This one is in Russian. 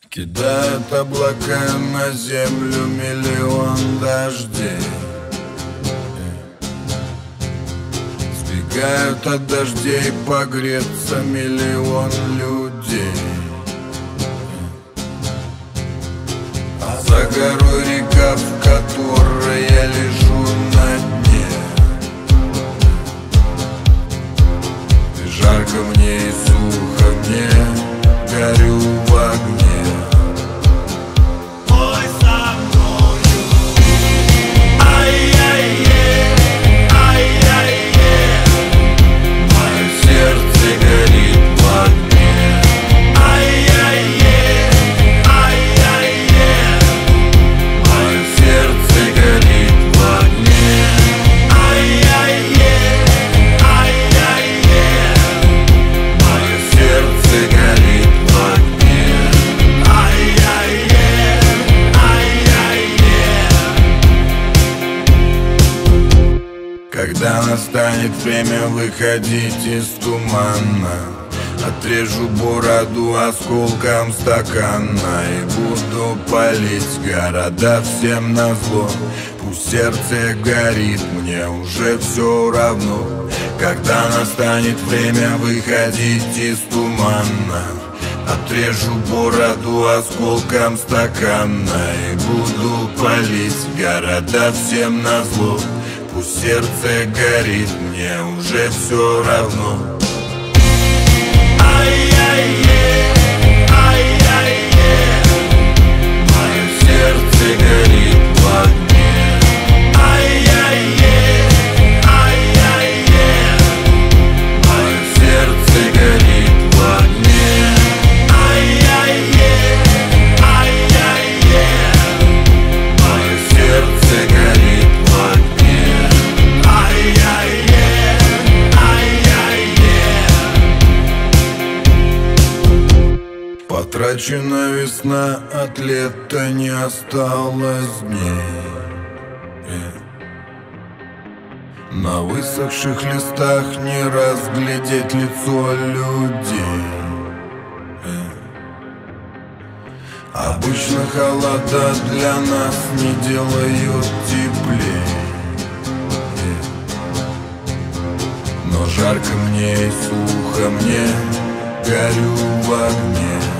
Кидают облака на землю миллион дождей. Сбегают от дождей погреться миллион людей. А за горой река, в которой я лежу на дне. И жарко мне и сухо мне, горю в огне. Когда настанет время выходить из тумана, отрежу бороду осколком стакана и буду палить города всем назло. Пусть сердце горит, мне уже все равно. Когда настанет время выходить из тумана, отрежу бороду осколком стакана и буду палить города всем назло. Пусть сердце горит, мне уже все равно. Мое сердце горит в огне. Мое сердце горит в огне. Мое сердце горит в огне. Потрачена весна, от лета не осталось дней. На высохших листах не разглядеть лицо людей. Обычно холода для нас не делают теплей. Но жарко мне и сухо мне, горю в огне.